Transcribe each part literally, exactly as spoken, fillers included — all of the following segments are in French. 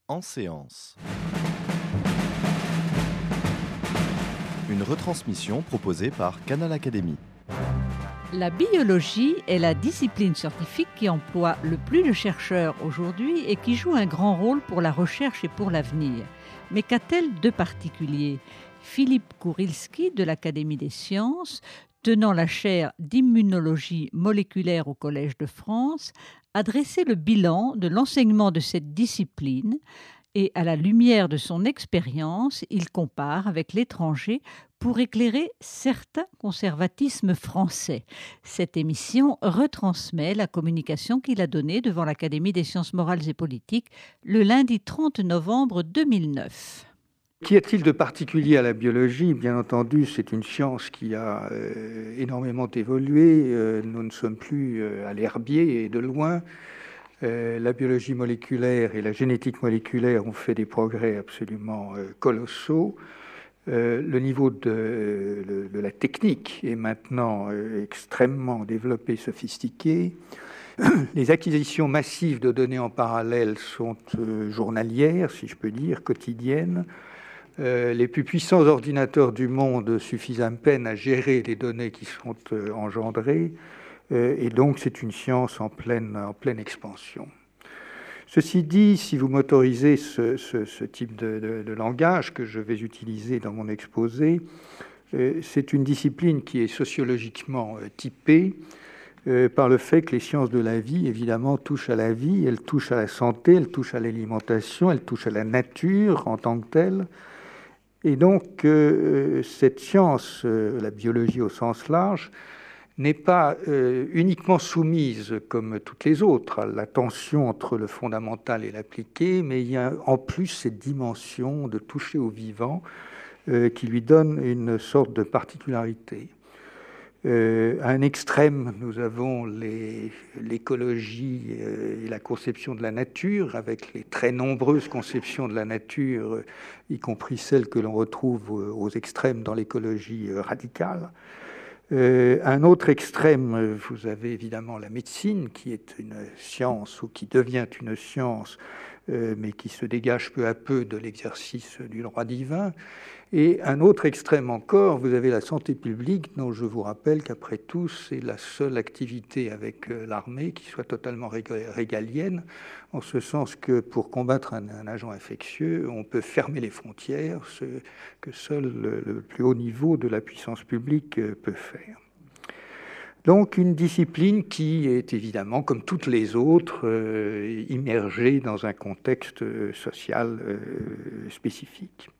En séance. Une retransmission proposée par Canal Académie. La biologie est la discipline scientifique qui emploie le plus de chercheurs aujourd'hui et qui joue un grand rôle pour la recherche et pour l'avenir. Mais qu'a-t-elle de particulier ? Philippe Kourilski de l'Académie des sciences, tenant la chaire d'immunologie moléculaire au Collège de France, a dressé le bilan de l'enseignement de cette discipline et, à la lumière de son expérience, il compare avec l'étranger pour éclairer certains conservatismes français. Cette émission retransmet la communication qu'il a donnée devant l'Académie des sciences morales et politiques le lundi trente novembre deux mille neuf. Qu'y a-t-il de particulier à la biologie ? Bien entendu, c'est une science qui a euh, énormément évolué. Euh, nous ne sommes plus euh, à l'herbier et de loin. Euh, la biologie moléculaire et la génétique moléculaire ont fait des progrès absolument euh, colossaux. Euh, le niveau de, de, de la technique est maintenant euh, extrêmement développé, sophistiqué. Les acquisitions massives de données en parallèle sont euh, journalières, si je peux dire, quotidiennes. Euh, les plus puissants ordinateurs du monde suffisent à peine à gérer les données qui sont euh, engendrées, euh, et donc c'est une science en pleine, en pleine expansion. Ceci dit, si vous m'autorisez ce, ce, ce type de, de, de langage que je vais utiliser dans mon exposé, euh, c'est une discipline qui est sociologiquement euh, typée euh, par le fait que les sciences de la vie, évidemment, touchent à la vie, elles touchent à la santé, elles touchent à l'alimentation, elles touchent à la nature en tant que telle. Et donc, euh, cette science, euh, la biologie au sens large, n'est pas euh, uniquement soumise, comme toutes les autres, à la tension entre le fondamental et l'appliqué, mais il y a en plus cette dimension de toucher au vivant euh, qui lui donne une sorte de particularité. Euh, à un extrême, nous avons les, l'écologie euh, et la conception de la nature, avec les très nombreuses conceptions de la nature, euh, y compris celles que l'on retrouve aux, aux extrêmes dans l'écologie euh, radicale. Euh, à un autre extrême, vous avez évidemment la médecine, qui est une science ou qui devient une science, euh, mais qui se dégage peu à peu de l'exercice du droit divin. Et un autre extrême encore, vous avez la santé publique, dont je vous rappelle qu'après tout, c'est la seule activité avec l'armée qui soit totalement régalienne, en ce sens que pour combattre un, un agent infectieux, on peut fermer les frontières, ce que seul le, le plus haut niveau de la puissance publique peut faire. Donc une discipline qui est évidemment, comme toutes les autres, euh, immergée dans un contexte social euh, spécifique.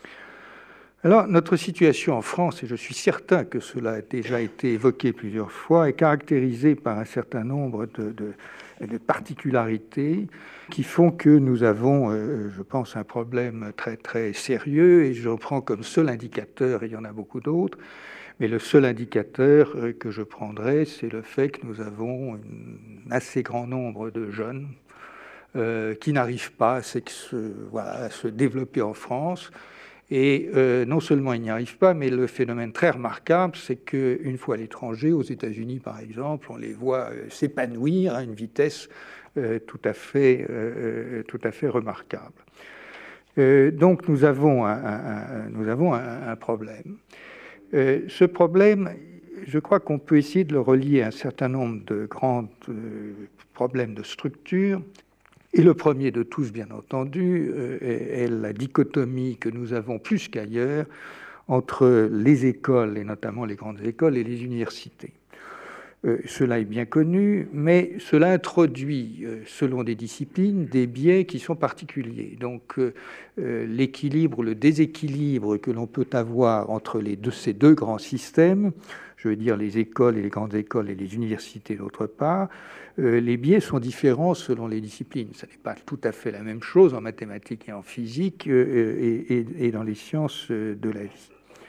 Alors, notre situation en France, et je suis certain que cela a déjà été évoqué plusieurs fois, est caractérisée par un certain nombre de, de, de particularités qui font que nous avons, euh, je pense, un problème très, très sérieux, et je reprends comme seul indicateur, et il y en a beaucoup d'autres, mais le seul indicateur que je prendrai, c'est le fait que nous avons un assez grand nombre de jeunes euh, qui n'arrivent pas à se, voilà, à se développer en France. Et euh, non seulement ils n'y arrivent pas, mais le phénomène très remarquable, c'est qu'une fois à l'étranger, aux États-Unis par exemple, on les voit euh, s'épanouir à une vitesse euh, tout à fait, euh, tout à fait remarquable. Euh, donc nous avons un, un, un, nous avons un, un problème. Euh, ce problème, je crois qu'on peut essayer de le relier à un certain nombre de grands euh, problèmes de structure. Et le premier de tous, bien entendu, est la dichotomie que nous avons plus qu'ailleurs entre les écoles, et notamment les grandes écoles, et les universités. Euh, cela est bien connu, mais cela introduit, euh, selon des disciplines, des biais qui sont particuliers. Donc, euh, l'équilibre, le déséquilibre que l'on peut avoir entre les deux, ces deux grands systèmes, je veux dire les écoles et les grandes écoles et les universités d'autre part, euh, les biais sont différents selon les disciplines. Ce n'est pas tout à fait la même chose en mathématiques et en physique euh, et, et, et dans les sciences de la vie.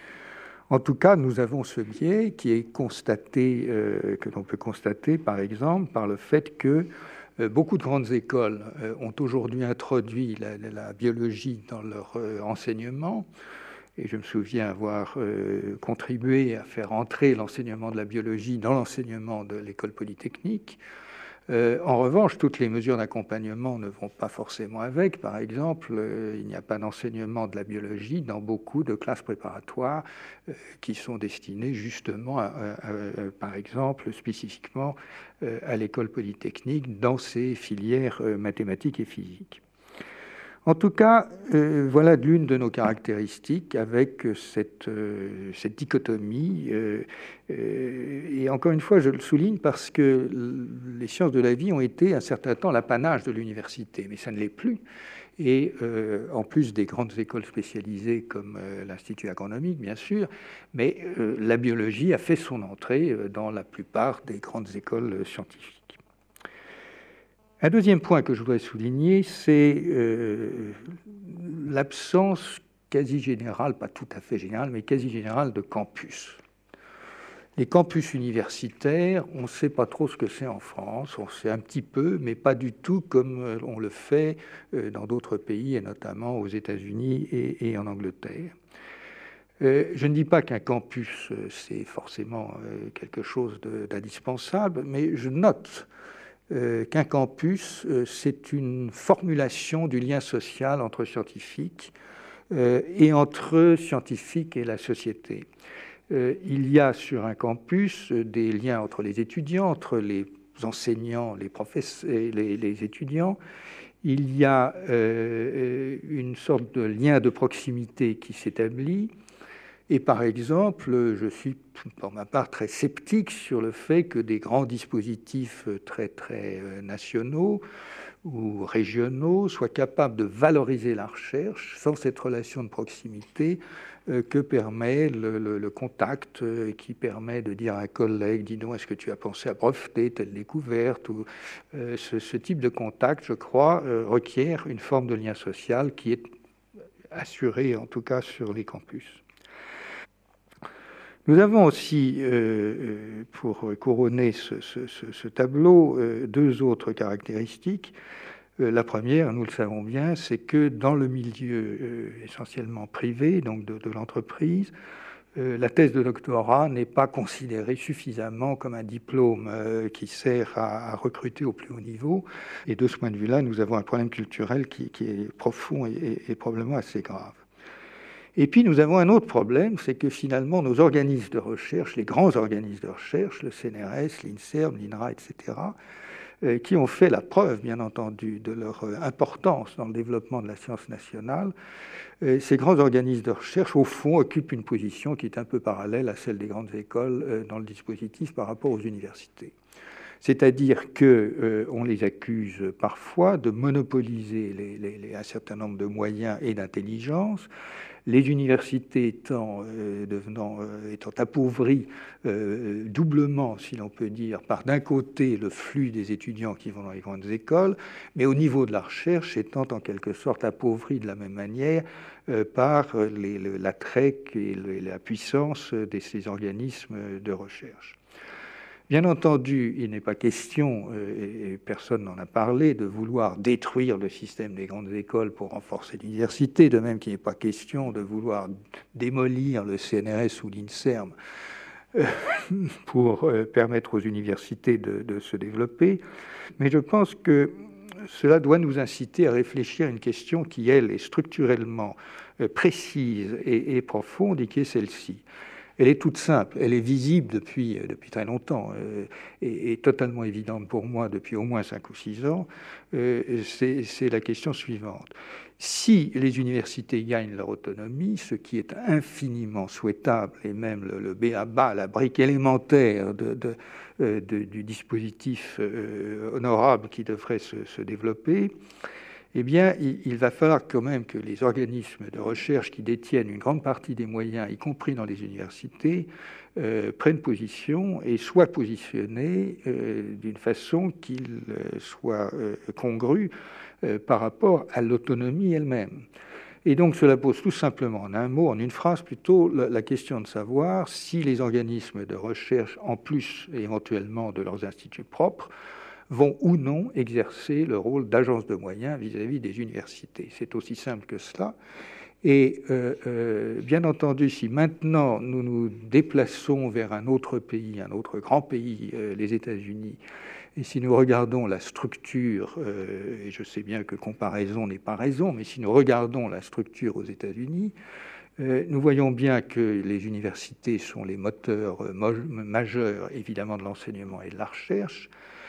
En tout cas, nous avons ce biais qui est constaté, euh, que l'on peut constater, par exemple, par le fait que euh, beaucoup de grandes écoles euh, ont aujourd'hui introduit la, la, la biologie dans leur euh, enseignement. Et je me souviens avoir euh, contribué à faire entrer l'enseignement de la biologie dans l'enseignement de l'école polytechnique. Euh, en revanche, toutes les mesures d'accompagnement ne vont pas forcément avec. Par exemple, euh, il n'y a pas d'enseignement de la biologie dans beaucoup de classes préparatoires euh, qui sont destinées justement, à, à, à, par exemple, spécifiquement euh, à l'école polytechnique dans ces filières euh, mathématiques et physiques. En tout cas, euh, voilà l'une de nos caractéristiques avec cette, euh, cette dichotomie. Euh, euh, et encore une fois, je le souligne parce que les sciences de la vie ont été un certain temps l'apanage de l'université, mais ça ne l'est plus. Et euh, en plus des grandes écoles spécialisées comme euh, l'Institut agronomique, bien sûr, mais euh, la biologie a fait son entrée dans la plupart des grandes écoles scientifiques. Un deuxième point que je voudrais souligner, c'est euh, l'absence quasi générale, pas tout à fait générale, mais quasi générale de campus. Les campus universitaires, on ne sait pas trop ce que c'est en France, on sait un petit peu, mais pas du tout comme on le fait dans d'autres pays, et notamment aux États-Unis et, et en Angleterre. Euh, je ne dis pas qu'un campus, c'est forcément quelque chose d'indispensable, mais je note Euh, qu'un campus, euh, c'est une formulation du lien social entre scientifiques euh, et entre scientifiques et la société. Euh, il y a sur un campus euh, des liens entre les étudiants, entre les enseignants, les professeurs et les, les étudiants. Il y a euh, une sorte de lien de proximité qui s'établit. Et par exemple, je suis pour ma part très sceptique sur le fait que des grands dispositifs très très nationaux ou régionaux soient capables de valoriser la recherche sans cette relation de proximité que permet le, le, le contact, qui permet de dire à un collègue, dis donc, est-ce que tu as pensé à breveter telle découverte ou, euh, ce, ce type de contact, je crois, euh, requiert une forme de lien social qui est assurée en tout cas sur les campus. Nous avons aussi, euh, pour couronner ce, ce, ce tableau, euh, deux autres caractéristiques. Euh, la première, nous le savons bien, c'est que dans le milieu euh, essentiellement privé, donc de, de l'entreprise, euh, la thèse de doctorat n'est pas considérée suffisamment comme un diplôme euh, qui sert à, à recruter au plus haut niveau. Et de ce point de vue-là, nous avons un problème culturel qui, qui est profond et, et, et probablement assez grave. Et puis nous avons un autre problème, c'est que finalement nos organismes de recherche, les grands organismes de recherche, le C N R S, l'INSERM, l'INRA, et cetera, euh, qui ont fait la preuve, bien entendu, de leur euh, importance dans le développement de la science nationale, euh, ces grands organismes de recherche, au fond, occupent une position qui est un peu parallèle à celle des grandes écoles euh, dans le dispositif par rapport aux universités. C'est-à-dire qu'on euh, les accuse parfois de monopoliser les, les, les, un certain nombre de moyens et d'intelligence, les universités étant, euh, devenant, euh, étant appauvries euh, doublement, si l'on peut dire, par d'un côté le flux des étudiants qui vont dans les grandes écoles, mais au niveau de la recherche étant en quelque sorte appauvries de la même manière euh, par les, le, l'attrait et le, la puissance de ces organismes de recherche. Bien entendu, il n'est pas question, et personne n'en a parlé, de vouloir détruire le système des grandes écoles pour renforcer l'université, de même qu'il n'est pas question de vouloir démolir le C N R S ou l'INSERM pour permettre aux universités de, de se développer. Mais je pense que cela doit nous inciter à réfléchir à une question qui, elle, est structurellement précise et, et profonde, et qui est celle-ci. Elle est toute simple, elle est visible depuis, depuis très longtemps euh, et, et totalement évidente pour moi depuis au moins cinq ou six ans. Euh, c'est, c'est la question suivante. Si les universités gagnent leur autonomie, ce qui est infiniment souhaitable et même le, le b a ba, la brique élémentaire de, de, euh, de, du dispositif euh, honorable qui devrait se, se développer, eh bien, il va falloir quand même que les organismes de recherche qui détiennent une grande partie des moyens, y compris dans les universités, euh, prennent position et soient positionnés euh, d'une façon qu'il euh, soit euh, congru euh, par rapport à l'autonomie elle-même. Et donc, cela pose tout simplement, en un mot, en une phrase plutôt, la, la question de savoir si les organismes de recherche, en plus éventuellement de leurs instituts propres, vont ou non exercer le rôle d'agence de moyens vis-à-vis des universités. C'est aussi simple que cela. Et euh, euh, bien entendu, si maintenant nous nous déplaçons vers un autre pays, un autre grand pays, euh, les États-Unis, Et si nous regardons la structure, euh, et je sais bien que comparaison n'est pas raison, mais si nous regardons la structure aux États-Unis, euh, nous voyons bien que les universités sont les moteurs euh, majeurs, évidemment, de l'enseignement et de la recherche.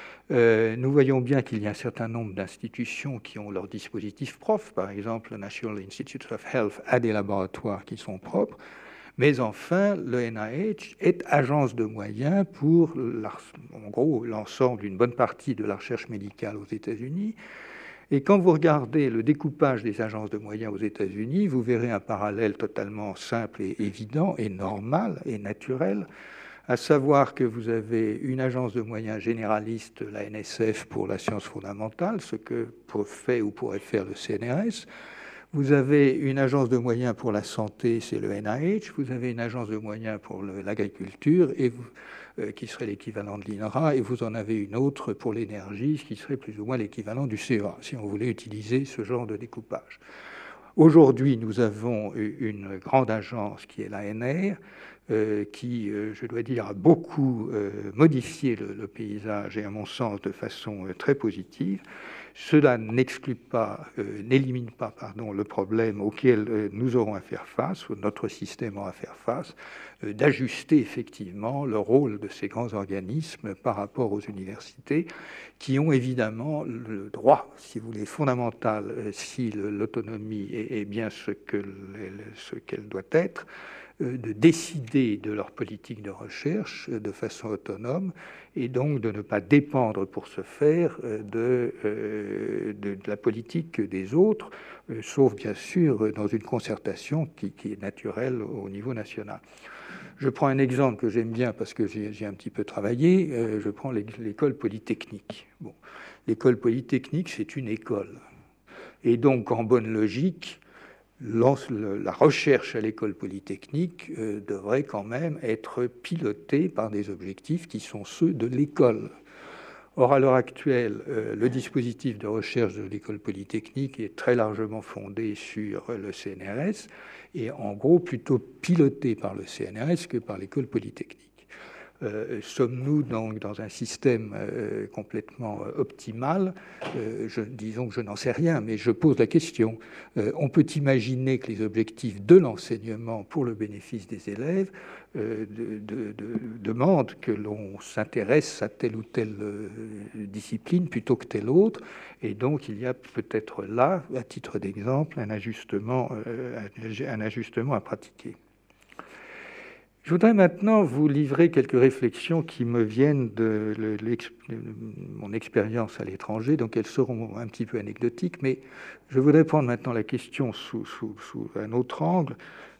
Euh, nous voyons bien qu'il y a un certain nombre d'institutions qui ont leurs dispositifs propres. Par exemple, le National Institutes of Health a des laboratoires qui sont propres. Mais enfin, le N I H est agence de moyens pour, en gros, l'ensemble d'une bonne partie de la recherche médicale aux États-Unis. Et quand vous regardez le découpage des agences de moyens aux États-Unis, vous verrez un parallèle totalement simple et évident et normal et naturel, à savoir que vous avez une agence de moyens généraliste, la N S F, pour la science fondamentale, ce que fait ou pourrait faire le C N R S. Vous avez une agence de moyens pour la santé, c'est le N I H. Vous avez une agence de moyens pour l'agriculture, et vous, euh, qui serait l'équivalent de l'I N R A, et vous en avez une autre pour l'énergie, ce qui serait plus ou moins l'équivalent du C E A, si on voulait utiliser ce genre de découpage. Aujourd'hui, nous avons une grande agence qui est l'A N R, euh, qui, euh, je dois dire, a beaucoup euh, modifié le, le paysage, et à mon sens de façon euh, très positive. Cela n'exclut pas, euh, n'élimine pas, pardon, le problème auquel euh, nous aurons à faire face, ou notre système aura à faire face, euh, d'ajuster effectivement le rôle de ces grands organismes par rapport aux universités, qui ont évidemment le droit, si vous voulez, fondamental, euh, si l'autonomie est, est bien ce que ce qu'elle doit être, euh, de décider de leur politique de recherche euh, de façon autonome, et donc de ne pas dépendre pour ce faire de, euh, de, de la politique des autres, euh, sauf bien sûr dans une concertation qui, qui est naturelle au niveau national. Je prends un exemple que j'aime bien parce que j'ai un petit peu travaillé, euh, je prends l'école polytechnique. Bon, l'école polytechnique, c'est une école. Et donc, en bonne logique, la recherche à l'école polytechnique euh, devrait quand même être pilotée par des objectifs qui sont ceux de l'école. Or, à l'heure actuelle, euh, le dispositif de recherche de l'école polytechnique est très largement fondé sur le C N R S et en gros plutôt piloté par le C N R S que par l'école polytechnique. Euh, sommes-nous donc dans un système euh, complètement euh, optimal? euh, je, Disons que je n'en sais rien, mais je pose la question. Euh, on peut imaginer que les objectifs de l'enseignement pour le bénéfice des élèves euh, de, de, de, demandent que l'on s'intéresse à telle ou telle euh, discipline plutôt que telle autre, et donc il y a peut-être là, à titre d'exemple, un ajustement, euh, un ajustement à pratiquer. Je voudrais maintenant vous livrer quelques réflexions qui me viennent de, de, de mon expérience à l'étranger, donc elles seront un petit peu anecdotiques, mais je voudrais prendre maintenant la question sous, sous, sous un autre angle.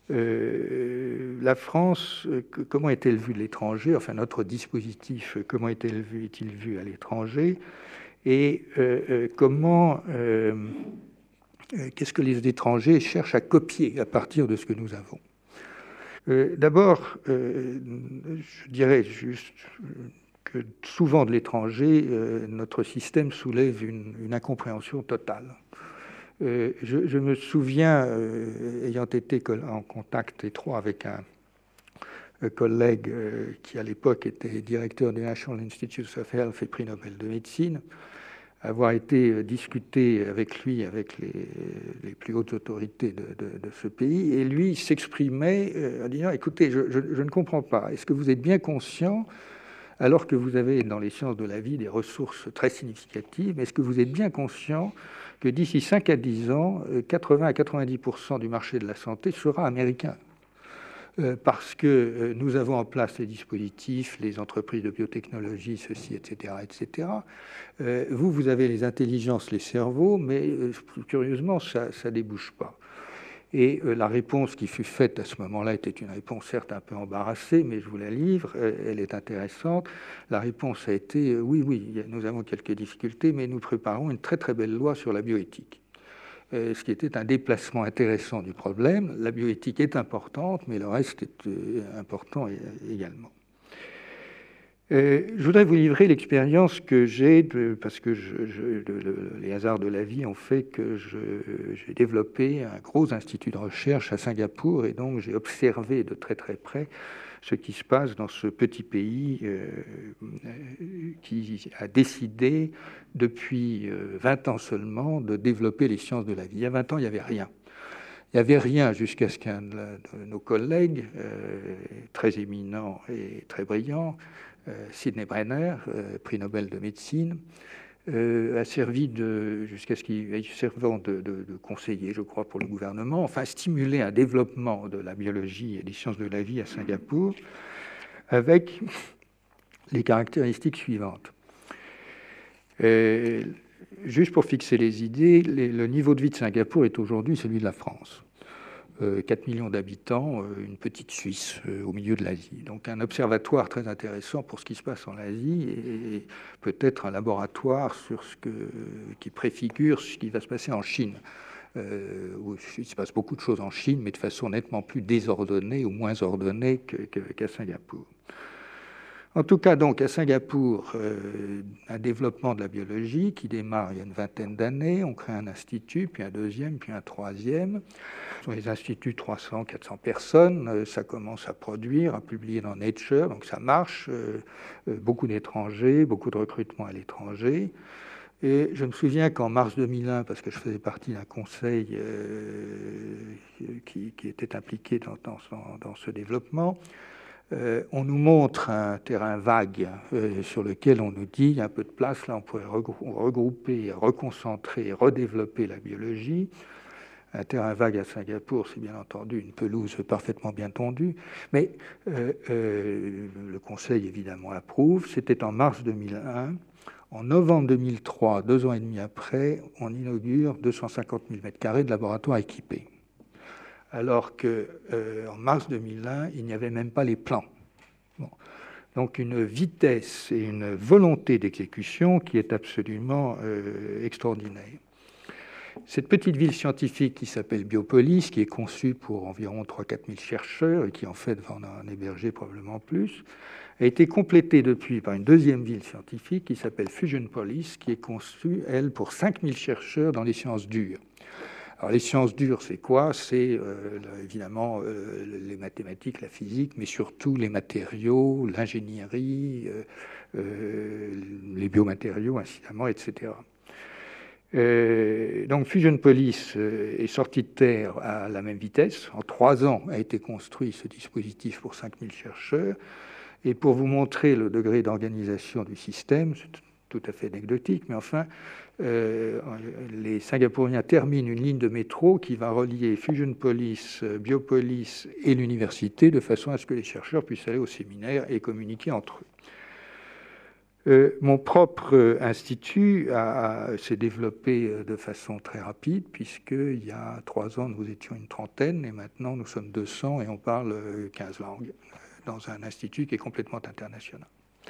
Euh, la France, comment est-elle vue de l'étranger? Enfin, notre dispositif, comment est-il vu, est-il vu à l'étranger? Et euh, euh, comment, euh, qu'est-ce que les étrangers cherchent à copier à partir de ce que nous avons? Euh, D'abord, euh, je dirais juste que souvent de l'étranger, euh, notre système soulève une, une incompréhension totale. Euh, je, je me souviens, euh, ayant été en contact étroit avec un, un collègue euh, qui à l'époque était directeur du National Institutes of Health et prix Nobel de médecine, avoir été discuté avec lui, avec les, les plus hautes autorités de, de, de ce pays, et lui s'exprimait en disant « Écoutez, je, je, je ne comprends pas. Est-ce que vous êtes bien conscient, alors que vous avez dans les sciences de la vie des ressources très significatives, est-ce que vous êtes bien conscient que d'ici cinq à dix ans, quatre-vingts à quatre-vingt-dix pour cent du marché de la santé sera américain ? Euh, parce que euh, nous avons en place les dispositifs, les entreprises de biotechnologie, ceci, et cetera, et cetera. Euh, vous, vous avez les intelligences, les cerveaux, mais euh, curieusement, ça ne débouche pas. Et euh, la réponse qui fut faite à ce moment-là était une réponse certes un peu embarrassée, mais je vous la livre, euh, elle est intéressante. La réponse a été euh, oui, oui, nous avons quelques difficultés, mais nous préparons une très très belle loi sur la bioéthique. Ce qui était un déplacement intéressant du problème. La bioéthique est importante, mais le reste est important également. Euh, je voudrais vous livrer l'expérience que j'ai, de, parce que je, je, le, le, les hasards de la vie ont fait que je, j'ai développé un gros institut de recherche à Singapour, et donc j'ai observé de très très près ce qui se passe dans ce petit pays euh, qui a décidé depuis vingt ans seulement de développer les sciences de la vie. Il y a vingt ans, il n'y avait rien. Il n'y avait rien jusqu'à ce qu'un de nos collègues, euh, très éminent et très brillant, euh, Sidney Brenner, euh, prix Nobel de médecine, euh, a servi de, jusqu'à ce qu'il servant de, de, de conseiller, je crois, pour le gouvernement, enfin stimuler un développement de la biologie et des sciences de la vie à Singapour, avec les caractéristiques suivantes. Euh, Juste pour fixer les idées, les, le niveau de vie de Singapour est aujourd'hui celui de la France. Euh, quatre millions d'habitants, euh, une petite Suisse euh, au milieu de l'Asie. Donc un observatoire très intéressant pour ce qui se passe en Asie et, et peut-être un laboratoire sur ce que, qui préfigure ce qui va se passer en Chine. Euh, où il se passe beaucoup de choses en Chine, mais de façon nettement plus désordonnée ou moins ordonnée que, que, qu'à Singapour. En tout cas, donc, à Singapour, euh, un développement de la biologie qui démarre il y a une vingtaine d'années. On crée un institut, puis un deuxième, puis un troisième. Ce sont les instituts, trois cents, quatre cents personnes. Euh, ça commence à produire, à publier dans Nature, donc ça marche. Euh, euh, beaucoup d'étrangers, beaucoup de recrutement à l'étranger. Et je me souviens qu'en mars deux mille un, parce que je faisais partie d'un conseil euh, qui, qui était impliqué dans, dans, dans ce développement, Euh, on nous montre un terrain vague euh, sur lequel on nous dit il y a un peu de place, là on pourrait regrouper, reconcentrer, redévelopper la biologie. Un terrain vague à Singapour, c'est bien entendu une pelouse parfaitement bien tondue, mais euh, euh, le Conseil évidemment approuve. C'était en mars deux mille un. En novembre deux mille trois, deux ans et demi après, on inaugure deux cent cinquante mille mètres carrés de laboratoire équipés. Alors qu'en euh, mars deux mille un, il n'y avait même pas les plans. Bon. Donc une vitesse et une volonté d'exécution qui est absolument euh, extraordinaire. Cette petite ville scientifique qui s'appelle Biopolis, qui est conçue pour environ trois à quatre mille chercheurs et qui en fait va en héberger probablement plus, a été complétée depuis par une deuxième ville scientifique qui s'appelle Fusionpolis, qui est conçue, elle, pour cinq mille chercheurs dans les sciences dures. Alors, les sciences dures, c'est quoi? C'est euh, évidemment euh, les mathématiques, la physique, mais surtout les matériaux, l'ingénierie, euh, euh, les biomatériaux, incidemment, et cetera. Euh, donc, Fusionpolis euh, est sorti de terre à la même vitesse. En trois ans a été construit ce dispositif pour cinq mille chercheurs. Et pour vous montrer le degré d'organisation du système, c'est tout à fait anecdotique, mais enfin, euh, les Singapouriens terminent une ligne de métro qui va relier Fusionpolis, Biopolis et l'université de façon à ce que les chercheurs puissent aller au séminaire et communiquer entre eux. Euh, mon propre institut a, a, s'est développé de façon très rapide, puisqu'il y a trois ans, nous étions une trentaine, et maintenant nous sommes deux cents et on parle quinze langues, dans un institut qui est complètement international.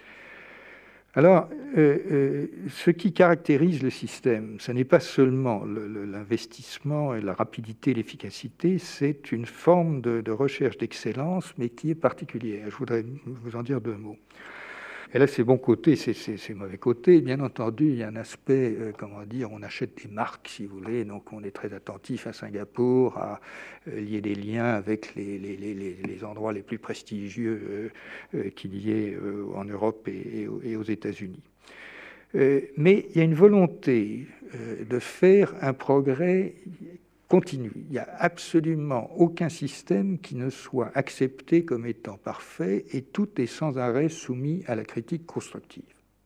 Alors, euh, euh, ce qui caractérise le système, ce n'est pas seulement le, le, l'investissement et la rapidité, l'efficacité, c'est une forme de, de recherche d'excellence, mais qui est particulière. Je voudrais vous en dire deux mots. Et là, c'est bon côté, c'est, c'est, c'est mauvais côté. Bien entendu, il y a un aspect, euh, comment dire, on achète des marques, si vous voulez, donc on est très attentif à Singapour, à euh, lier des liens avec les, les, les, les endroits les plus prestigieux euh, euh, qu'il y ait euh, en Europe et, et aux États-Unis. Euh, mais il y a une volonté euh, de faire un progrès continu. Il n'y a absolument aucun système qui ne soit accepté comme étant parfait et tout est sans arrêt soumis à la critique constructive.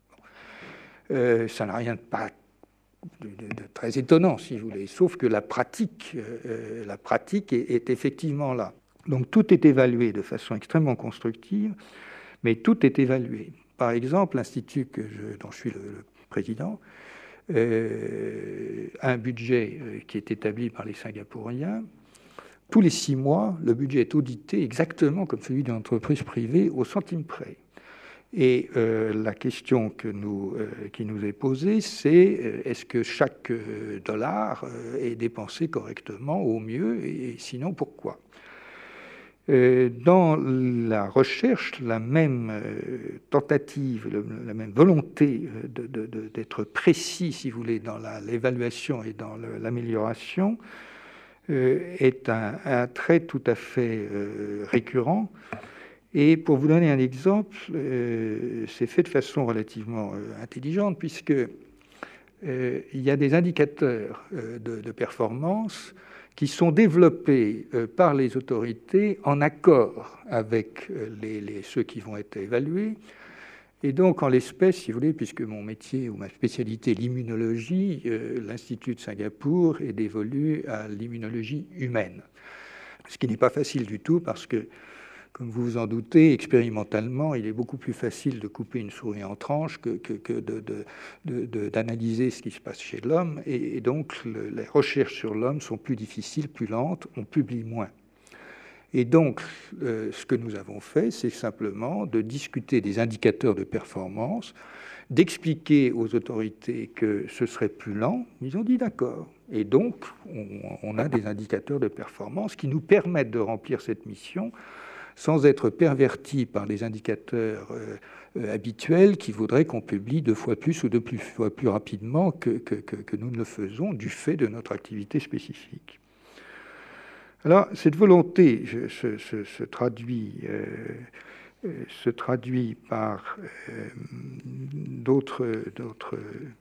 Euh, ça n'a rien de, pas, de, de, de très étonnant, si vous voulez, sauf que la pratique, euh, la pratique est, est effectivement là. Donc tout est évalué de façon extrêmement constructive, mais tout est évalué. Par exemple, l'Institut que je, dont je suis le, le président, Euh, un budget euh, qui est établi par les Singapouriens. Tous les six mois, le budget est audité exactement comme celui d'une entreprise privée au centime près. Et euh, la question que nous, euh, qui nous est posée, c'est euh, est-ce que chaque euh, dollar euh, est dépensé correctement au mieux, et sinon pourquoi ? Euh, dans la recherche, la même euh, tentative, le, la même volonté de, de, de, d'être précis, si vous voulez, dans la, l'évaluation et dans le, l'amélioration, euh, est un, un trait tout à fait euh, récurrent. Et pour vous donner un exemple, euh, c'est fait de façon relativement euh, intelligente, puisque euh, il y a des indicateurs euh, de, de performance qui sont développés euh, par les autorités en accord avec euh, les, les, ceux qui vont être évalués. Et donc, en l'espèce, si vous voulez, puisque mon métier ou ma spécialité est l'immunologie, euh, l'Institut de Singapour est dévolu à l'immunologie humaine. Ce qui n'est pas facile du tout parce que, comme vous vous en doutez, expérimentalement, il est beaucoup plus facile de couper une souris en tranches que, que, que de, de, de, de, d'analyser ce qui se passe chez l'homme. Et, et donc, le, les recherches sur l'homme sont plus difficiles, plus lentes, on publie moins. Et donc, euh, ce que nous avons fait, c'est simplement de discuter des indicateurs de performance, d'expliquer aux autorités que ce serait plus lent. Ils ont dit d'accord. Et donc, on, on a des indicateurs de performance qui nous permettent de remplir cette mission sans être pervertis par les indicateurs euh, euh, habituels qui voudraient qu'on publie deux fois plus ou deux fois plus rapidement que, que, que, que nous ne le faisons du fait de notre activité spécifique. Alors, cette volonté je, se, se, se, traduit, euh, euh, se traduit par euh, d'autres, d'autres,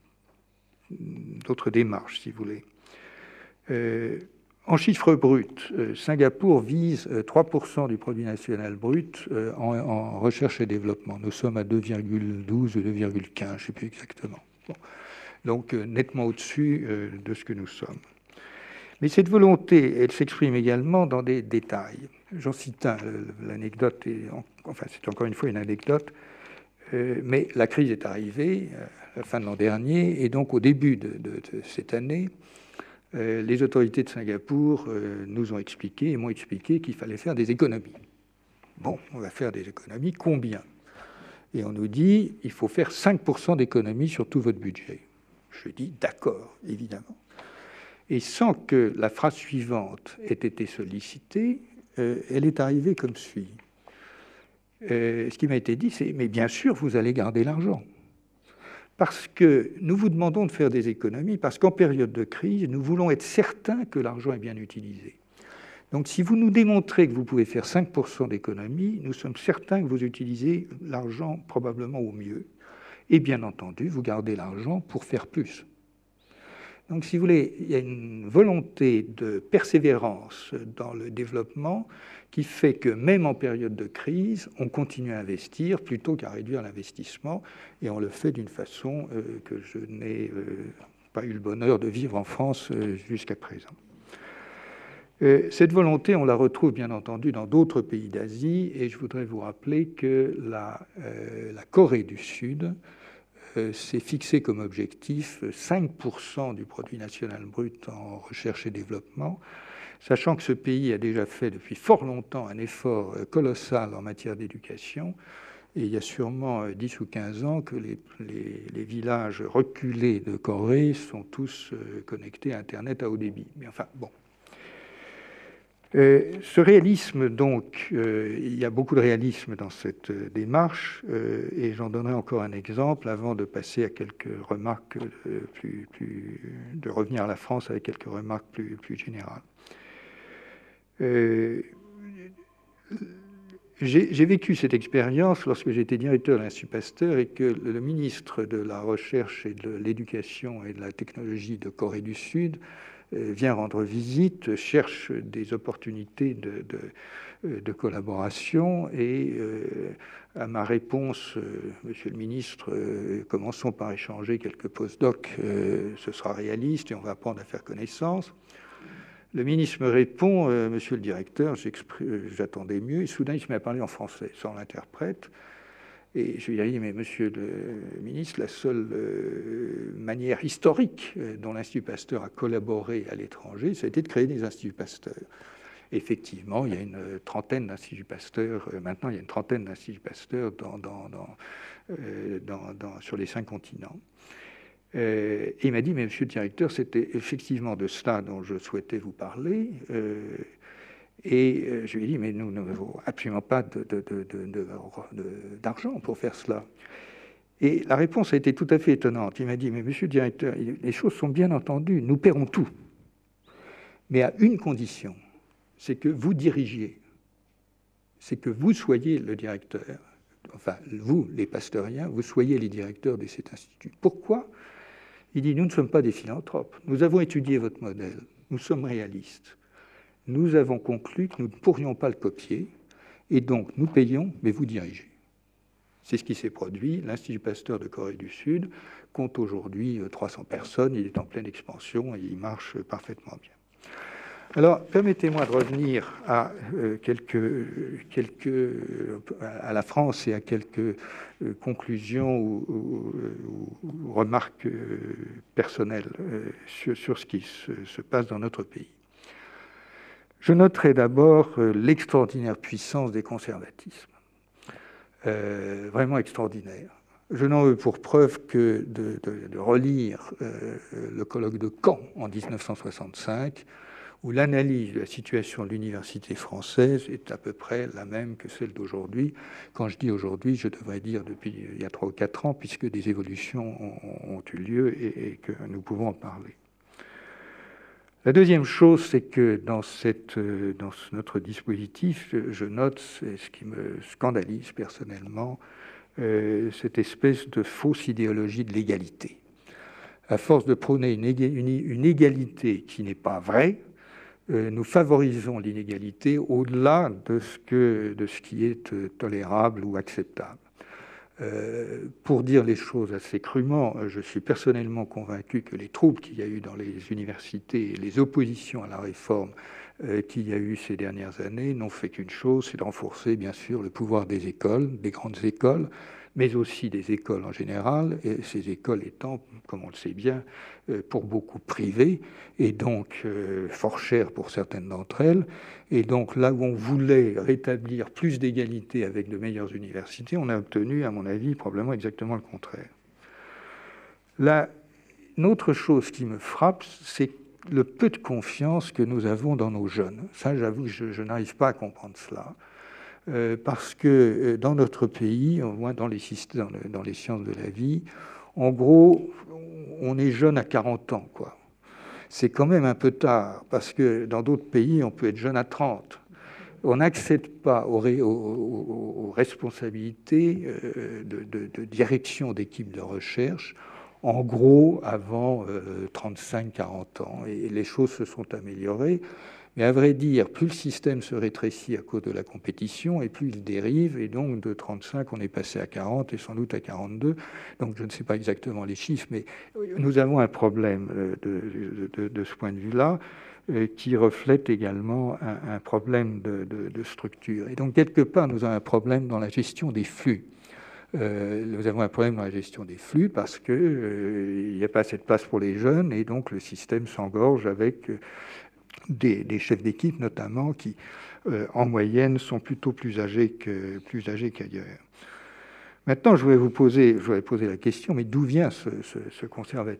d'autres démarches, si vous voulez. Euh, En chiffres bruts, euh, Singapour vise euh, trois pour cent du produit national brut euh, en, en recherche et développement. Nous sommes à deux virgule douze ou deux virgule quinze, je ne sais plus exactement. Bon. Donc euh, nettement au-dessus euh, de ce que nous sommes. Mais cette volonté, elle s'exprime également dans des détails. J'en cite un, l'anecdote, est, enfin c'est encore une fois une anecdote, euh, mais la crise est arrivée à la fin de l'an dernier, et donc au début de, de, de cette année, Euh, les autorités de Singapour euh, nous ont expliqué et m'ont expliqué qu'il fallait faire des économies. Bon, on va faire des économies, combien? Et on nous dit, il faut faire cinq pour cent d'économies sur tout votre budget. Je dis, d'accord, évidemment. Et sans que la phrase suivante ait été sollicitée, euh, elle est arrivée comme suit. Euh, ce qui m'a été dit, c'est, mais bien sûr, vous allez garder l'argent. Parce que nous vous demandons de faire des économies, parce qu'en période de crise, nous voulons être certains que l'argent est bien utilisé. Donc, si vous nous démontrez que vous pouvez faire cinq pour cent d'économies, nous sommes certains que vous utilisez l'argent probablement au mieux. Et bien entendu, vous gardez l'argent pour faire plus. Donc, si vous voulez, il y a une volonté de persévérance dans le développement qui fait que même en période de crise, on continue à investir plutôt qu'à réduire l'investissement, et on le fait d'une façon euh, que je n'ai euh, pas eu le bonheur de vivre en France euh, jusqu'à présent. Euh, cette volonté, on la retrouve bien entendu dans d'autres pays d'Asie, et je voudrais vous rappeler que la, euh, la Corée du Sud euh, s'est fixé comme objectif cinq pour cent du produit national brut en recherche et développement, sachant que ce pays a déjà fait depuis fort longtemps un effort colossal en matière d'éducation, et il y a sûrement dix ou quinze ans que les, les, les villages reculés de Corée sont tous connectés à Internet à haut débit. Mais enfin, bon. Euh, ce réalisme, donc, euh, il y a beaucoup de réalisme dans cette euh, démarche, euh, et j'en donnerai encore un exemple avant de passer à quelques remarques, euh, plus, plus, de revenir à la France avec quelques remarques plus, plus générales. Euh, j'ai, j'ai vécu cette expérience lorsque j'étais directeur de l'Institut Pasteur et que le, le ministre de la Recherche et de l'Éducation et de la Technologie de Corée du Sud euh, vient rendre visite, cherche des opportunités de, de, de collaboration et euh, à ma réponse, euh, Monsieur le ministre, euh, commençons par échanger quelques post-docs, euh, ce sera réaliste et on va apprendre à faire connaissance. Le ministre me répond, euh, monsieur le directeur, j'attendais mieux, et soudain il se met à parler en français, sans l'interprète. Et je lui ai dit, mais monsieur le ministre, la seule euh, manière historique euh, dont l'Institut Pasteur a collaboré à l'étranger, ça a été de créer des Instituts Pasteur. Effectivement, il y a une trentaine d'Instituts Pasteur, euh, maintenant il y a une trentaine d'Instituts Pasteur dans, dans, dans, euh, dans, dans, sur les cinq continents. Euh, et il m'a dit, mais monsieur le directeur, c'était effectivement de cela dont je souhaitais vous parler. Euh, Et euh, je lui ai dit, mais nous n'avons absolument pas de, de, de, de, de, de, d'argent pour faire cela. Et la réponse a été tout à fait étonnante. Il m'a dit, mais monsieur le directeur, les choses sont bien entendues, nous paierons tout. Mais à une condition, c'est que vous dirigiez, c'est que vous soyez le directeur, enfin, vous, les pasteuriens, vous soyez les directeurs de cet institut. Pourquoi ? Il dit, nous ne sommes pas des philanthropes. Nous avons étudié votre modèle. Nous sommes réalistes. Nous avons conclu que nous ne pourrions pas le copier. Et donc, nous payons, mais vous dirigez. C'est ce qui s'est produit. L'Institut Pasteur de Corée du Sud compte aujourd'hui trois cents personnes. Il est en pleine expansion et il marche parfaitement bien. Alors, permettez-moi de revenir à euh, quelques, quelques, euh, à la France et à quelques euh, conclusions ou, ou, ou remarques euh, personnelles euh, sur, sur ce qui se, se passe dans notre pays. Je noterai d'abord euh, l'extraordinaire puissance des conservatismes, euh, vraiment extraordinaire. Je n'en veux pour preuve que de, de, de relire euh, le colloque de Caen en dix-neuf cent soixante-cinq, où l'analyse de la situation de l'université française est à peu près la même que celle d'aujourd'hui. Quand je dis aujourd'hui, je devrais dire depuis il y a trois ou quatre ans, puisque des évolutions ont, ont eu lieu et, et que nous pouvons en parler. La deuxième chose, c'est que dans, cette, dans notre dispositif, je note ce qui me scandalise personnellement, euh, cette espèce de fausse idéologie de l'égalité. À force de prôner une, ég- une, une égalité qui n'est pas vraie, euh, nous favorisons l'inégalité au-delà de ce, que, de ce qui est euh, tolérable ou acceptable. Euh, pour dire les choses assez crûment, je suis personnellement convaincu que les troubles qu'il y a eu dans les universités et les oppositions à la réforme euh, qu'il y a eu ces dernières années n'ont fait qu'une chose, c'est de renforcer bien sûr le pouvoir des écoles, des grandes écoles, mais aussi des écoles en général, et ces écoles étant, comme on le sait bien, euh, pour beaucoup privées, et donc euh, fort chères pour certaines d'entre elles. Et donc là où on voulait rétablir plus d'égalité avec de meilleures universités, on a obtenu, à mon avis, probablement exactement le contraire. Là, une autre chose qui me frappe, c'est le peu de confiance que nous avons dans nos jeunes. Ça, j'avoue, je, je n'arrive pas à comprendre cela. Euh, parce que euh, dans notre pays, au moins dans les, systèmes, dans, le, dans les sciences de la vie, en gros, on est jeune à quarante ans, quoi. C'est quand même un peu tard, parce que dans d'autres pays, on peut être jeune à trente. On n'accède pas aux, aux, aux, aux responsabilités euh, de, de, de direction d'équipe de recherche, en gros, avant euh, trente-cinq à quarante ans. Et les choses se sont améliorées. Mais à vrai dire, plus le système se rétrécit à cause de la compétition, et plus il dérive, et donc de trente-cinq, on est passé à quarante, et sans doute à quarante-deux. Donc je ne sais pas exactement les chiffres, mais nous avons un problème de, de, de, de ce point de vue-là, euh, qui reflète également un, un problème de, de, de structure. Et donc quelque part, nous avons un problème dans la gestion des flux. Euh, nous avons un problème dans la gestion des flux parce qu'il euh, n'y a pas assez de place pour les jeunes, et donc le système s'engorge avec... Euh, Des, des chefs d'équipe notamment qui, euh, en moyenne, sont plutôt plus âgés, que, plus âgés qu'ailleurs. Maintenant, je voudrais vous poser, je voudrais poser la question, mais d'où vient ce, ce, ce conservatisme ?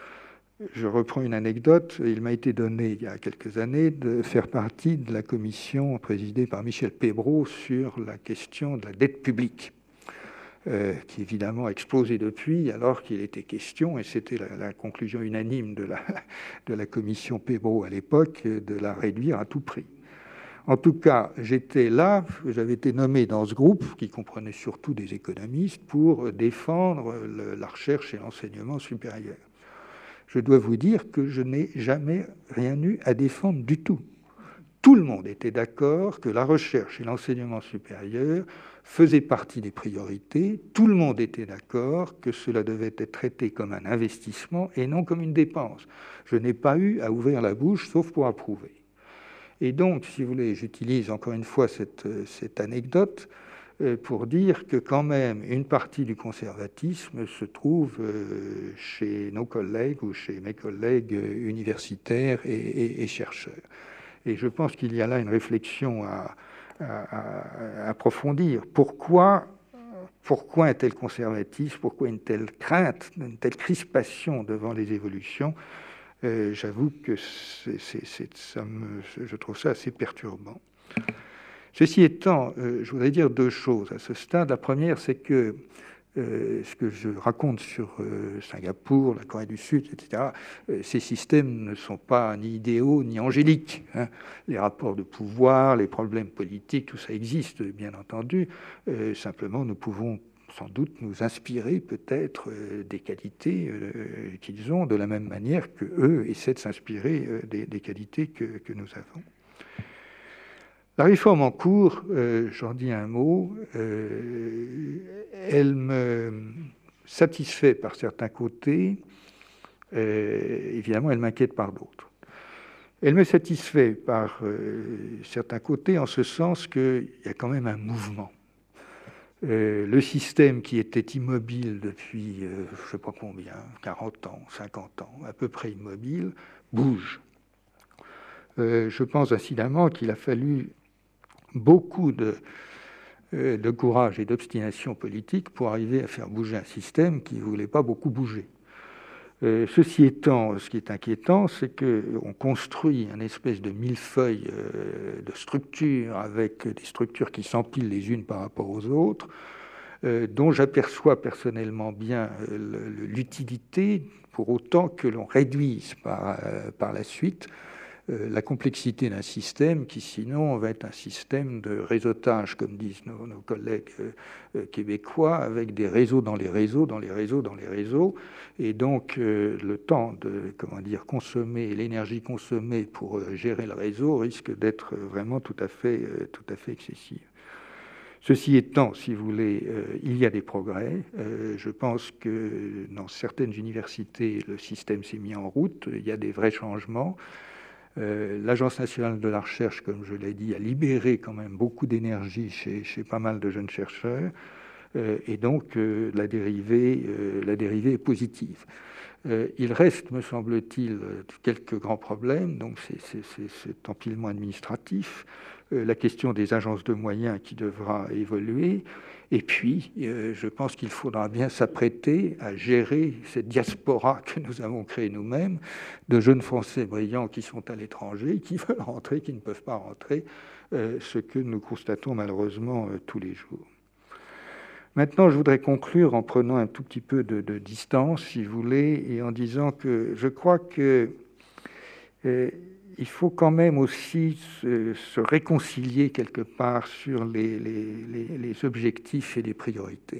Je reprends une anecdote. Il m'a été donné, il y a quelques années, de faire partie de la commission présidée par Michel Pébreau sur la question de la dette publique. Euh, qui évidemment a explosé depuis, alors qu'il était question, et c'était la, la conclusion unanime de la, de la commission Pébreau à l'époque, de la réduire à tout prix. En tout cas, j'étais là, j'avais été nommé dans ce groupe, qui comprenait surtout des économistes, pour défendre le, la recherche et l'enseignement supérieur. Je dois vous dire que je n'ai jamais rien eu à défendre du tout. Tout le monde était d'accord que la recherche et l'enseignement supérieur faisaient partie des priorités. Tout le monde était d'accord que cela devait être traité comme un investissement et non comme une dépense. Je n'ai pas eu à ouvrir la bouche, sauf pour approuver. Et donc, si vous voulez, j'utilise encore une fois cette, cette anecdote pour dire que quand même une partie du conservatisme se trouve chez nos collègues ou chez mes collègues universitaires et, et, et chercheurs. Et je pense qu'il y a là une réflexion à, à, à approfondir. Pourquoi, pourquoi un tel conservatisme ? Pourquoi une telle crainte, une telle crispation devant les évolutions ? Euh, j'avoue que c'est, c'est, c'est, ça me, je trouve ça assez perturbant. Ceci étant, euh, je voudrais dire deux choses à ce stade. La première, c'est que euh, ce que je raconte sur euh, Singapour, la Corée du Sud, et cetera, euh, ces systèmes ne sont pas ni idéaux ni angéliques. Hein. Les rapports de pouvoir, les problèmes politiques, tout ça existe, bien entendu. Euh, simplement, nous pouvons sans doute nous inspirer peut-être euh, des qualités euh, qu'ils ont, de la même manière qu'eux essaient de s'inspirer euh, des, des qualités que, que nous avons. La réforme en cours, euh, j'en dis un mot, euh, elle me satisfait par certains côtés, euh, évidemment elle m'inquiète par d'autres. Elle me satisfait par euh, certains côtés en ce sens qu'il y a quand même un mouvement. Euh, le système qui était immobile depuis, euh, je ne sais pas combien, quarante ans, cinquante ans, à peu près immobile, bouge. Euh, je pense incidemment qu'il a fallu beaucoup de, euh, de courage et d'obstination politique pour arriver à faire bouger un système qui ne voulait pas beaucoup bouger. Euh, ceci étant, ce qui est inquiétant, c'est qu'on construit une espèce de millefeuille euh, de structures avec des structures qui s'empilent les unes par rapport aux autres, euh, dont j'aperçois personnellement bien euh, l'utilité, pour autant que l'on réduise par, euh, par la suite euh, la complexité d'un système qui, sinon, va être un système de réseautage, comme disent nos, nos collègues euh, euh, québécois, avec des réseaux dans les réseaux, dans les réseaux, dans les réseaux. Et donc, euh, le temps de, comment dire, consommer, l'énergie consommée pour euh, gérer le réseau risque d'être vraiment tout à fait, euh, tout à fait excessive. Ceci étant, si vous voulez, euh, il y a des progrès. Euh, je pense que dans certaines universités, le système s'est mis en route. Il y a des vrais changements. Euh, L'Agence nationale de la recherche, comme je l'ai dit, a libéré quand même beaucoup d'énergie chez, chez pas mal de jeunes chercheurs. Euh, et donc, euh, la, dérivée, euh, la dérivée est positive. Euh, il reste, me semble-t-il, quelques grands problèmes. Donc, c'est, c'est, c'est cet empilement administratif, euh, la question des agences de moyens qui devra évoluer. Et puis, euh, je pense qu'il faudra bien s'apprêter à gérer cette diaspora que nous avons créée nous-mêmes, de jeunes Français brillants qui sont à l'étranger, qui veulent rentrer, qui ne peuvent pas rentrer, euh, ce que nous constatons malheureusement euh, tous les jours. Maintenant, je voudrais conclure en prenant un tout petit peu de, de distance, si vous voulez, et en disant que je crois que euh, il faut quand même aussi se, se réconcilier quelque part sur les, les, les, les objectifs et les priorités.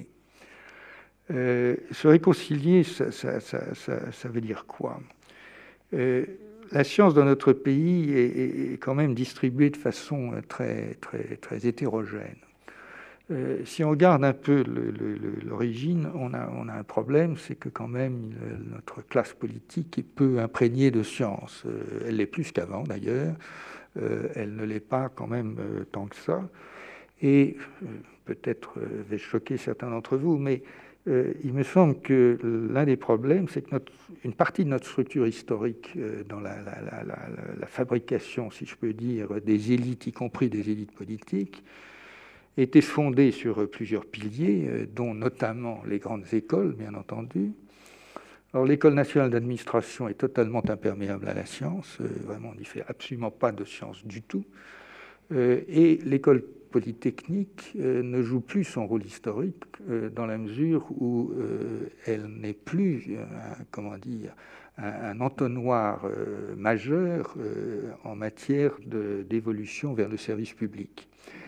Euh, se réconcilier, ça, ça, ça, ça, ça veut dire quoi? euh, La science dans notre pays est, est quand même distribuée de façon très, très, très hétérogène. Euh, si on regarde un peu le, le, l'origine, on a, on a un problème, c'est que quand même le, notre classe politique est peu imprégnée de science. Euh, elle l'est plus qu'avant d'ailleurs, euh, elle ne l'est pas quand même euh, tant que ça. Et euh, peut-être euh, vais-je choquer certains d'entre vous, mais euh, il me semble que l'un des problèmes, c'est que notre, une partie de notre structure historique euh, dans la, la, la, la, la fabrication, si je peux dire, des élites, y compris des élites politiques, était fondée sur plusieurs piliers, dont notamment les grandes écoles, bien entendu. Alors, l'École nationale d'administration est totalement imperméable à la science, vraiment, on n'y fait absolument pas de science du tout. Et l'école polytechnique ne joue plus son rôle historique dans la mesure où elle n'est plus, comment dire, un entonnoir majeur en matière de, d'évolution vers le service public.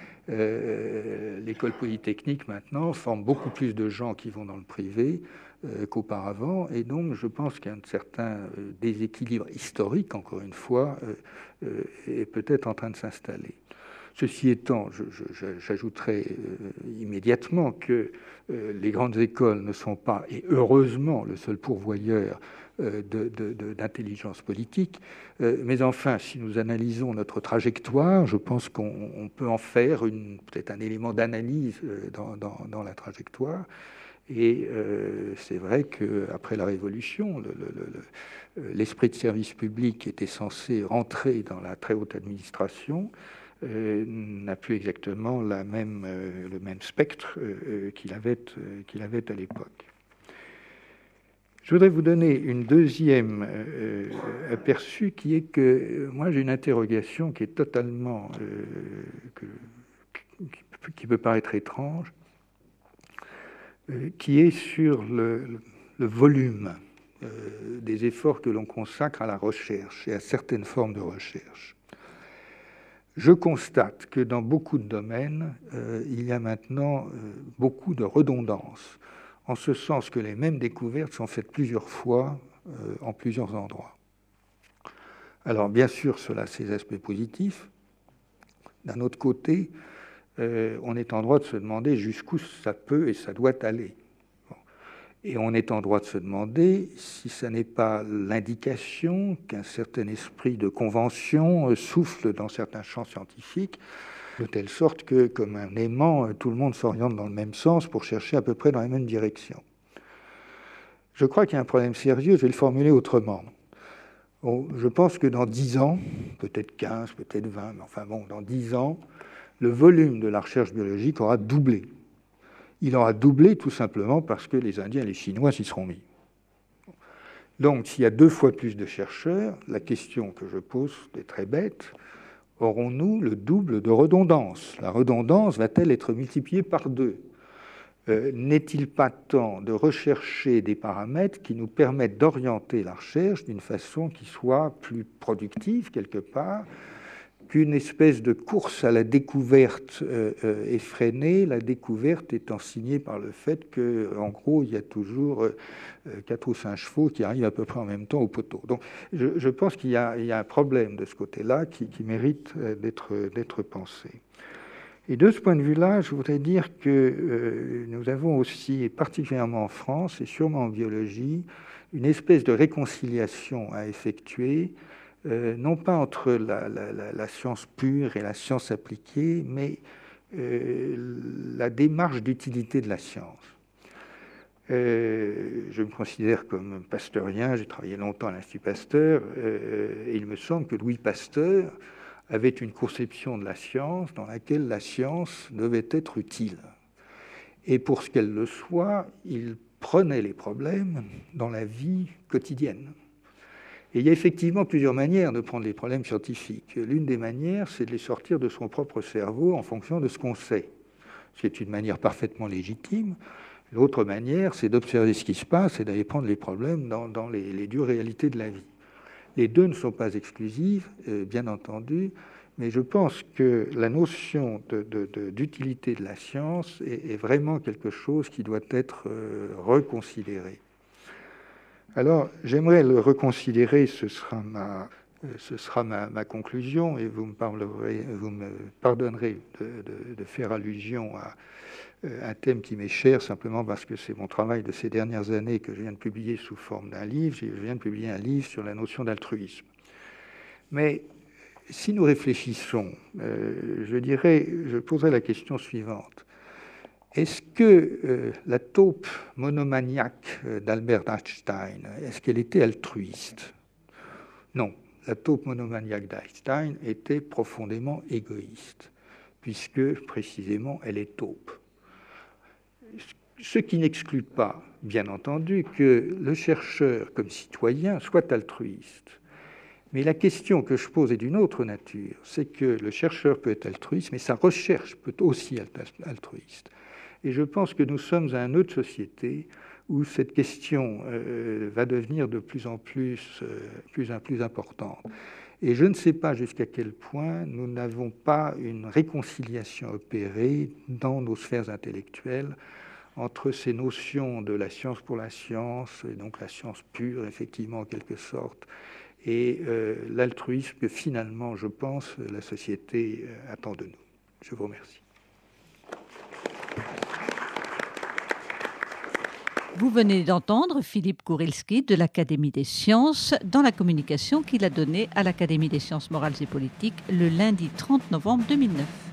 Euh, l'école polytechnique maintenant forme beaucoup plus de gens qui vont dans le privé euh, qu'auparavant, et donc je pense qu'il y a un certain euh, déséquilibre historique, encore une fois, euh, euh, est peut-être en train de s'installer. Ceci étant, je, je, j'ajouterai euh, immédiatement que euh, les grandes écoles ne sont pas, et heureusement, le seul pourvoyeur euh, de, de, de, d'intelligence politique. Euh, mais enfin, si nous analysons notre trajectoire, je pense qu'on on peut en faire une, peut-être un élément d'analyse euh, dans, dans, dans la trajectoire. Et euh, c'est vrai qu'après la Révolution, le, le, le, l'esprit de service public était censé rentrer dans la très haute administration, Euh, n'a plus exactement la même, euh, le même spectre euh, qu'il avait, euh, qu'il avait à l'époque. Je voudrais vous donner une deuxième euh, aperçu qui est que euh, moi j'ai une interrogation qui est totalement, euh, que, qui, qui peut paraître étrange, euh, qui est sur le, le, le volume euh, des efforts que l'on consacre à la recherche et à certaines formes de recherche. Je constate que dans beaucoup de domaines, euh, il y a maintenant euh, beaucoup de redondance, en ce sens que les mêmes découvertes sont faites plusieurs fois euh, en plusieurs endroits. Alors bien sûr, cela a ses aspects positifs. D'un autre côté, euh, on est en droit de se demander jusqu'où ça peut et ça doit aller. Bon. Et on est en droit de se demander si ça n'est pas l'indication qu'un certain esprit de convention euh, souffle dans certains champs scientifiques, de telle sorte que, comme un aimant, tout le monde s'oriente dans le même sens pour chercher à peu près dans la même direction. Je crois qu'il y a un problème sérieux, je vais le formuler autrement. Bon, je pense que dans dix ans, peut-être quinze, peut-être vingt, mais enfin bon, dans dix ans, le volume de la recherche biologique aura doublé. Il aura doublé tout simplement parce que les Indiens et les Chinois s'y seront mis. Donc, s'il y a deux fois plus de chercheurs, la question que je pose est très bête. Aurons-nous le double de redondance? La redondance va-t-elle être multipliée par deux? euh, N'est-il pas temps de rechercher des paramètres qui nous permettent d'orienter la recherche d'une façon qui soit plus productive, quelque part, qu'une espèce de course à la découverte euh, euh, effrénée, la découverte étant signée par le fait qu'en gros, il y a toujours euh, quatre ou cinq chevaux qui arrivent à peu près en même temps au poteau. Donc, je, je pense qu'il y a, il y a un problème de ce côté-là qui, qui mérite euh, d'être, d'être pensé. Et de ce point de vue-là, je voudrais dire que euh, nous avons aussi, et particulièrement en France, et sûrement en biologie, une espèce de réconciliation à effectuer, Euh, non pas entre la, la, la, la science pure et la science appliquée, mais euh, la démarche d'utilité de la science. Euh, je me considère comme pasteurien, j'ai travaillé longtemps à l'Institut Pasteur, euh, et il me semble que Louis Pasteur avait une conception de la science dans laquelle la science devait être utile. Et pour ce qu'elle le soit, il prenait les problèmes dans la vie quotidienne. Et il y a effectivement plusieurs manières de prendre les problèmes scientifiques. L'une des manières, c'est de les sortir de son propre cerveau en fonction de ce qu'on sait. C'est une manière parfaitement légitime. L'autre manière, c'est d'observer ce qui se passe et d'aller prendre les problèmes dans, dans les, les dures réalités de la vie. Les deux ne sont pas exclusives, euh, bien entendu, mais je pense que la notion de, de, de, d'utilité de la science est, est vraiment quelque chose qui doit être euh, reconsidéré. Alors, j'aimerais le reconsidérer, ce sera ma, ce sera ma, ma conclusion, et vous me, parlerez, vous me pardonnerez de, de, de faire allusion à un thème qui m'est cher, simplement parce que c'est mon travail de ces dernières années que je viens de publier sous forme d'un livre. Je viens de publier un livre sur la notion d'altruisme. Mais si nous réfléchissons, euh, je dirais, je poserai la question suivante. Est-ce que euh, la taupe monomaniaque d'Albert Einstein, est-ce qu'elle était altruiste? Non, la taupe monomaniaque d'Einstein était profondément égoïste, puisque précisément elle est taupe. Ce qui n'exclut pas, bien entendu, que le chercheur, comme citoyen, soit altruiste. Mais la question que je pose est d'une autre nature, c'est que le chercheur peut être altruiste, mais sa recherche peut aussi être altruiste. Et je pense que nous sommes à un autre société où cette question euh, va devenir de plus en plus, euh, plus en plus importante. Et je ne sais pas jusqu'à quel point nous n'avons pas une réconciliation opérée dans nos sphères intellectuelles entre ces notions de la science pour la science, et donc la science pure, effectivement, en quelque sorte, et euh, l'altruisme que finalement, je pense, la société attend de nous. Je vous remercie. Vous venez d'entendre Philippe Kourilski de l'Académie des sciences dans la communication qu'il a donnée à l'Académie des sciences morales et politiques le lundi trente novembre deux mille neuf.